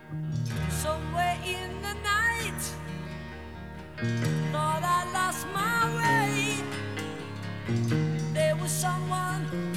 Somewhere in the night, thought I lost my way. There was someone